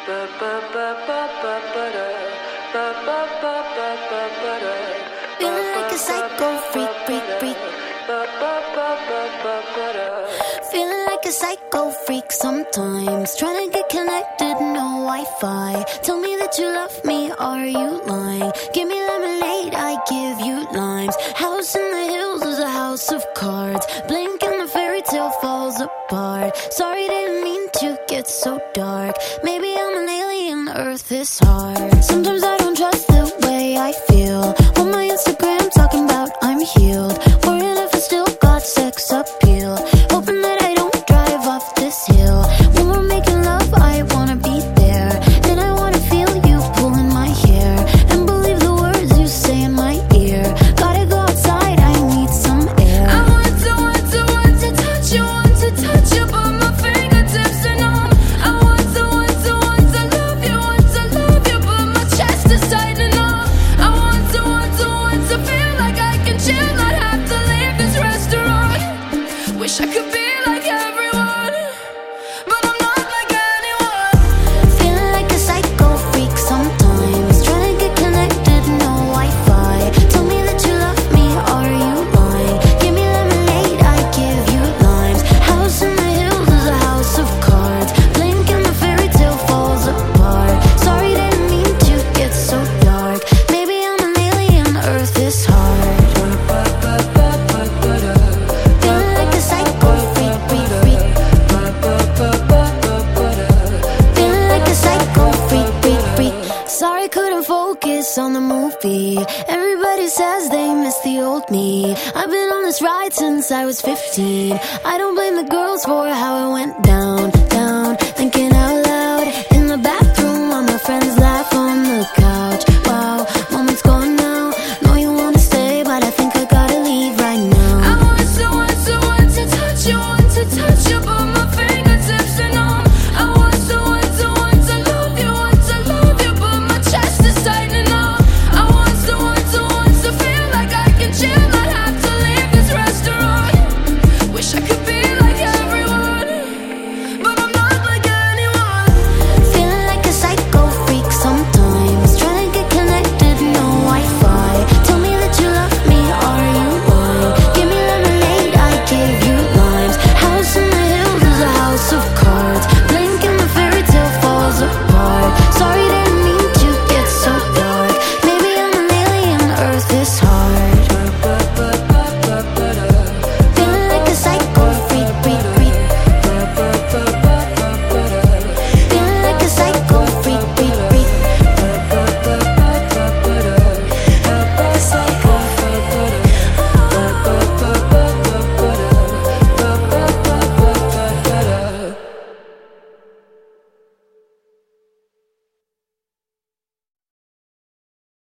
Feeling like a psycho freak, freak, freak. Feeling like a psycho freak sometimes. Trying to get connected, no Wi-Fi. Tell me that you love me, are you lying? Give me lemonade, I give you limes. House in the hills is a house of cards. Blink and the fairy tale falls apart. Sorry, didn't mean to get so dark. Maybe I'm an alien, Earth is hard. Sometimes I don't trust the way I feel. On my Instagram talking about I'm healed. Worried if I still got sex appeal. Hoping that I don't drive off this hill. When we're making love, I wanna be there. Then I wanna feel you pulling my hair. And believe the words you say in my ear. Gotta go outside, I need some air. I want to touch you, but my fingertips are numb. I want to love you, but my chest is tightening up. I want to feel like I can chill, not have to leave this restaurant. Wish I could be like everyone, but I'm not like anyone. Feeling like a psycho freak sometimes. Trying to get connected, no Wi-Fi. Tell me that you love me, are you lying? Give me lemonade, I give you limes. House in the hills is a house of cards. Blink and the fairy tale falls apart. Sorry, didn't mean to get so dark. Maybe I'm an alien, Earth is hard. Feeling like a psycho freak, freak, freak. Feeling like a psycho freak, freak, freak. Sorry, couldn't focus on the movie. Everybody says they miss the old me. I've been on this ride since I was 15. I don't blame the girls for how it went down.